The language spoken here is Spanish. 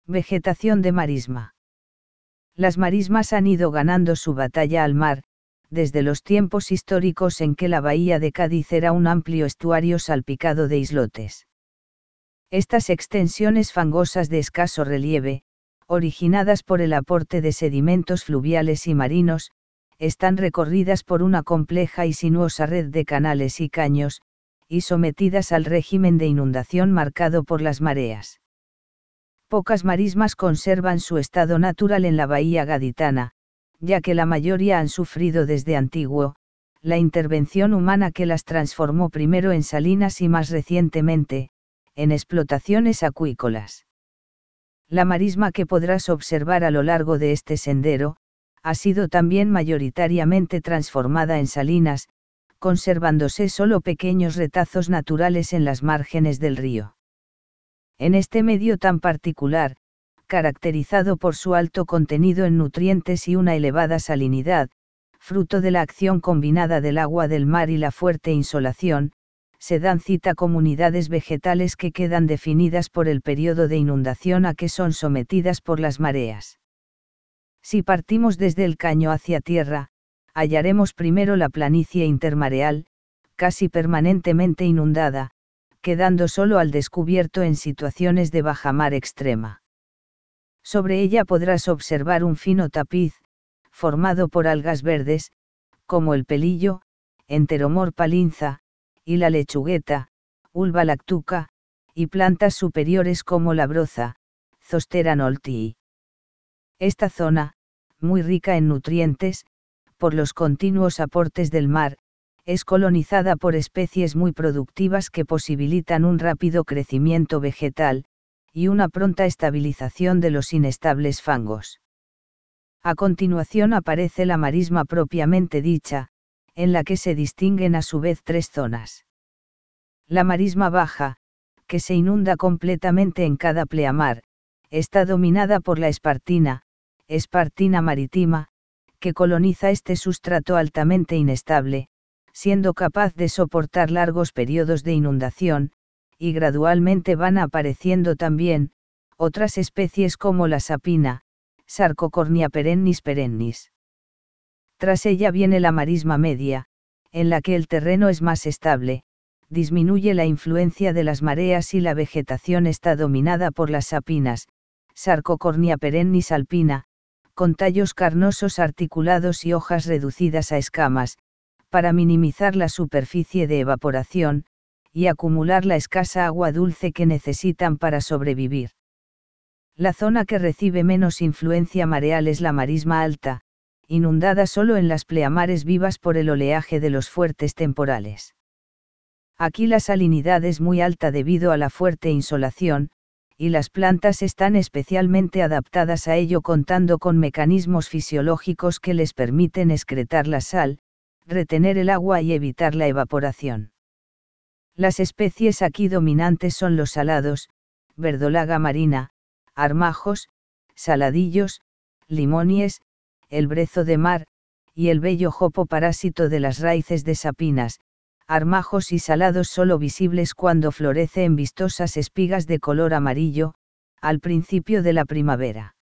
Vegetación de marisma. Las marismas han ido ganando su batalla al mar, desde los tiempos históricos en que la bahía de Cádiz era un amplio estuario salpicado de islotes. Estas extensiones fangosas de escaso relieve, originadas por el aporte de sedimentos fluviales y marinos, están recorridas por una compleja y sinuosa red de canales y caños, y sometidas al régimen de inundación marcado por las mareas. Pocas marismas conservan su estado natural en la bahía gaditana, ya que la mayoría han sufrido desde antiguo, la intervención humana que las transformó primero en salinas y más recientemente, en explotaciones acuícolas. La marisma que podrás observar a lo largo de este sendero, ha sido también mayoritariamente transformada en salinas, conservándose solo pequeños retazos naturales en las márgenes del río. En este medio tan particular, caracterizado por su alto contenido en nutrientes y una elevada salinidad, fruto de la acción combinada del agua del mar y la fuerte insolación, se dan cita comunidades vegetales que quedan definidas por el periodo de inundación a que son sometidas por las mareas. Si partimos desde el caño hacia tierra, hallaremos primero la planicie intermareal, casi permanentemente inundada, quedando solo al descubierto en situaciones de bajamar extrema. Sobre ella podrás observar un fino tapiz, formado por algas verdes, como el pelillo, Enteromorpha linza, y la lechugueta, Ulva lactuca, y plantas superiores como la broza, Zostera noltii. Esta zona, muy rica en nutrientes, por los continuos aportes del mar, es colonizada por especies muy productivas que posibilitan un rápido crecimiento vegetal, y una pronta estabilización de los inestables fangos. A continuación aparece la marisma propiamente dicha, en la que se distinguen a su vez tres zonas. La marisma baja, que se inunda completamente en cada pleamar, está dominada por la espartina, Espartina maritima, que coloniza este sustrato altamente inestable, siendo capaz de soportar largos periodos de inundación, y gradualmente van apareciendo también, otras especies como la sapina, Sarcocornia perennis. Tras ella viene la marisma media, en la que el terreno es más estable, disminuye la influencia de las mareas y la vegetación está dominada por las sapinas, Sarcocornia perennis alpina, con tallos carnosos articulados y hojas reducidas a escamas, para minimizar la superficie de evaporación, y acumular la escasa agua dulce que necesitan para sobrevivir. La zona que recibe menos influencia mareal es la marisma alta, inundada solo en las pleamares vivas por el oleaje de los fuertes temporales. Aquí la salinidad es muy alta debido a la fuerte insolación, y las plantas están especialmente adaptadas a ello contando con mecanismos fisiológicos que les permiten excretar la sal, retener el agua y evitar la evaporación. Las especies aquí dominantes son los salados, verdolaga marina, armajos, saladillos, limonies, el brezo de mar, y el bello jopo parásito de las raíces de sapinas, armajos y salados solo visibles cuando florece en vistosas espigas de color amarillo, al principio de la primavera.